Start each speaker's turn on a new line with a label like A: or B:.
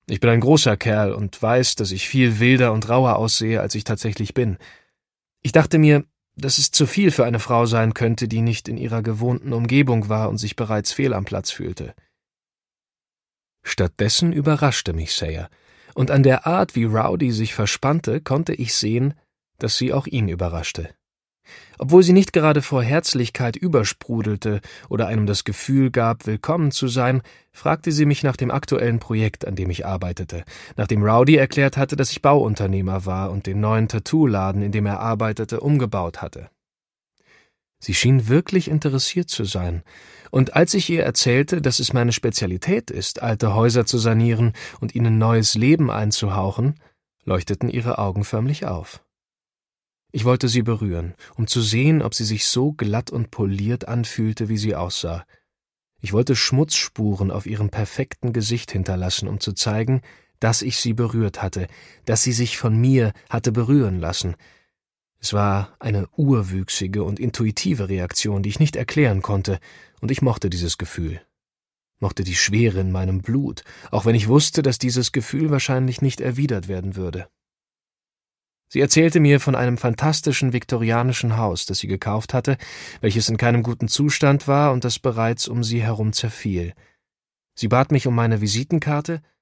A: Ich bin ein großer Kerl und weiß, dass ich viel wilder und rauer aussehe, als ich tatsächlich bin. Ich dachte mir, dass es zu viel für eine Frau sein könnte, die nicht in ihrer gewohnten Umgebung war und sich bereits fehl am Platz fühlte. Stattdessen überraschte mich Sayer, und an der Art, wie Rowdy sich verspannte, konnte ich sehen, dass sie auch ihn überraschte. Obwohl sie nicht gerade vor Herzlichkeit übersprudelte oder einem das Gefühl gab, willkommen zu sein, fragte sie mich nach dem aktuellen Projekt, an dem ich arbeitete, nachdem Rowdy erklärt hatte, dass ich Bauunternehmer war und den neuen Tattoo-Laden, in dem er arbeitete, umgebaut hatte. Sie schien wirklich interessiert zu sein, und als ich ihr erzählte, dass es meine Spezialität ist, alte Häuser zu sanieren und ihnen neues Leben einzuhauchen, leuchteten ihre Augen förmlich auf. Ich wollte sie berühren, um zu sehen, ob sie sich so glatt und poliert anfühlte, wie sie aussah. Ich wollte Schmutzspuren auf ihrem perfekten Gesicht hinterlassen, um zu zeigen, dass ich sie berührt hatte, dass sie sich von mir hatte berühren lassen. Es war eine urwüchsige und intuitive Reaktion, die ich nicht erklären konnte, und ich mochte dieses Gefühl. Mochte die Schwere in meinem Blut, auch wenn ich wusste, dass dieses Gefühl wahrscheinlich nicht erwidert werden würde. Sie erzählte mir von einem fantastischen viktorianischen Haus, das sie gekauft hatte, welches in keinem guten Zustand war und das bereits um sie herum zerfiel. Sie bat mich um meine Visitenkarte